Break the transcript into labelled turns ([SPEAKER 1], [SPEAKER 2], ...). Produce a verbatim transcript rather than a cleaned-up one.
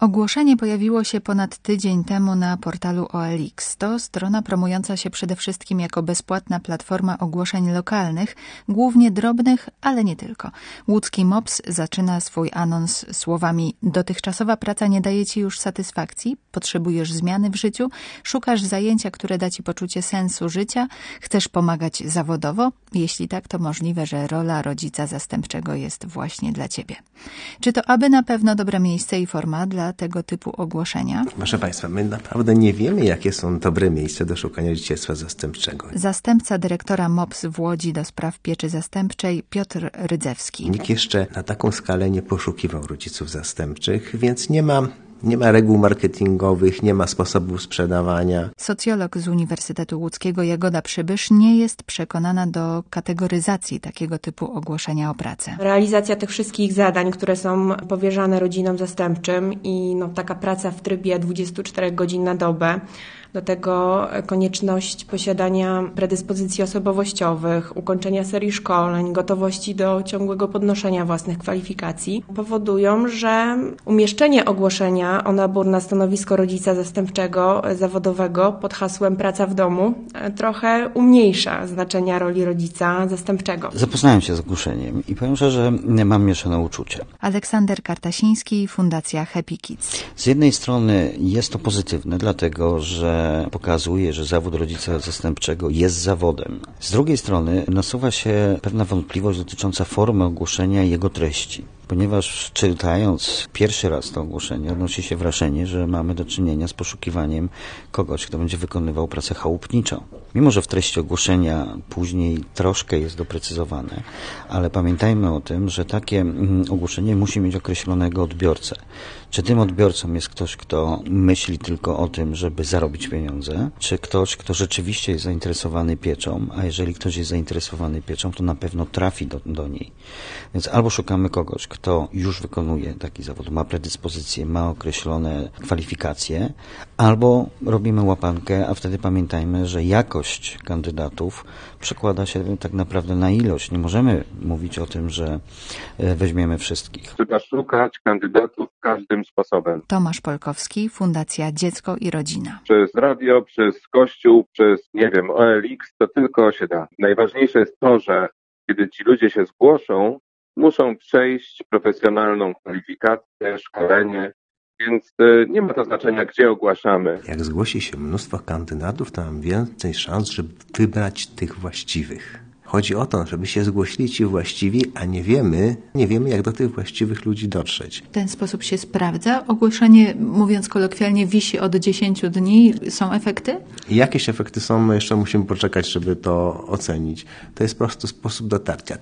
[SPEAKER 1] Ogłoszenie pojawiło się ponad tydzień temu na portalu O L X. To strona promująca się przede wszystkim jako bezpłatna platforma ogłoszeń lokalnych, głównie drobnych, ale nie tylko. Łódzki Mops zaczyna swój anons słowami: dotychczasowa praca nie daje ci już satysfakcji, potrzebujesz zmiany w życiu, szukasz zajęcia, które da ci poczucie sensu życia, chcesz pomagać zawodowo? Jeśli tak, to możliwe, że rola rodzica zastępczego jest właśnie dla ciebie. Czy to aby na pewno dobre miejsce i forma dla tego typu ogłoszenia?
[SPEAKER 2] Proszę Państwa, my naprawdę nie wiemy, jakie są dobre miejsca do szukania rodzicielstwa zastępczego.
[SPEAKER 1] Zastępca dyrektora Mops w Łodzi do spraw pieczy zastępczej Piotr Rydzewski.
[SPEAKER 2] Nikt jeszcze na taką skalę nie poszukiwał rodziców zastępczych, więc nie ma Nie ma reguł marketingowych, nie ma sposobów sprzedawania.
[SPEAKER 1] Socjolog z Uniwersytetu Łódzkiego Jagoda Przybysz nie jest przekonana do kategoryzacji takiego typu ogłoszenia o pracę.
[SPEAKER 3] Realizacja tych wszystkich zadań, które są powierzane rodzinom zastępczym i no, taka praca w trybie dwudziestu czterech godzin na dobę, do tego konieczność posiadania predyspozycji osobowościowych, ukończenia serii szkoleń, gotowości do ciągłego podnoszenia własnych kwalifikacji, powodują, że umieszczenie ogłoszenia o nabór na stanowisko rodzica zastępczego zawodowego pod hasłem praca w domu trochę umniejsza znaczenia roli rodzica zastępczego.
[SPEAKER 4] Zapoznałem się z ogłoszeniem i powiem szczerze, że mam mieszane uczucia.
[SPEAKER 1] Aleksander Kartasiński, Fundacja Happy Kids.
[SPEAKER 4] Z jednej strony jest to pozytywne, dlatego że pokazuje, że zawód rodzica zastępczego jest zawodem. Z drugiej strony nasuwa się pewna wątpliwość dotycząca formy ogłoszenia i jego treści. Ponieważ czytając pierwszy raz to ogłoszenie, odnosi się wrażenie, że mamy do czynienia z poszukiwaniem kogoś, kto będzie wykonywał pracę chałupniczą. Mimo że w treści ogłoszenia później troszkę jest doprecyzowane, ale pamiętajmy o tym, że takie ogłoszenie musi mieć określonego odbiorcę. Czy tym odbiorcą jest ktoś, kto myśli tylko o tym, żeby zarobić pieniądze, czy ktoś, kto rzeczywiście jest zainteresowany pieczą, a jeżeli ktoś jest zainteresowany pieczą, to na pewno trafi do, do niej. Więc albo szukamy kogoś, kto już wykonuje taki zawód, ma predyspozycje, ma określone kwalifikacje, albo robimy łapankę, a wtedy pamiętajmy, że jakość kandydatów przekłada się tak naprawdę na ilość. Nie możemy mówić o tym, że weźmiemy wszystkich.
[SPEAKER 5] Trzeba szukać kandydatów każdym sposobem.
[SPEAKER 1] Tomasz Polkowski, Fundacja Dziecko i Rodzina.
[SPEAKER 5] Przez radio, przez kościół, przez, nie wiem, O L X, to tylko się da. Najważniejsze jest to, że kiedy ci ludzie się zgłoszą, muszą przejść profesjonalną kwalifikację, szkolenie, więc nie ma to znaczenia, gdzie ogłaszamy.
[SPEAKER 2] Jak zgłosi się mnóstwo kandydatów, to mam więcej szans, żeby wybrać tych właściwych. Chodzi o to, żeby się zgłosili ci właściwi, a nie wiemy, nie wiemy, jak do tych właściwych ludzi dotrzeć.
[SPEAKER 1] W ten sposób się sprawdza? Ogłoszenie, mówiąc kolokwialnie, wisi od dziesięciu dni. Są efekty?
[SPEAKER 2] Jakieś efekty są, my jeszcze musimy poczekać, żeby to ocenić. To jest po prostu sposób dotarcia.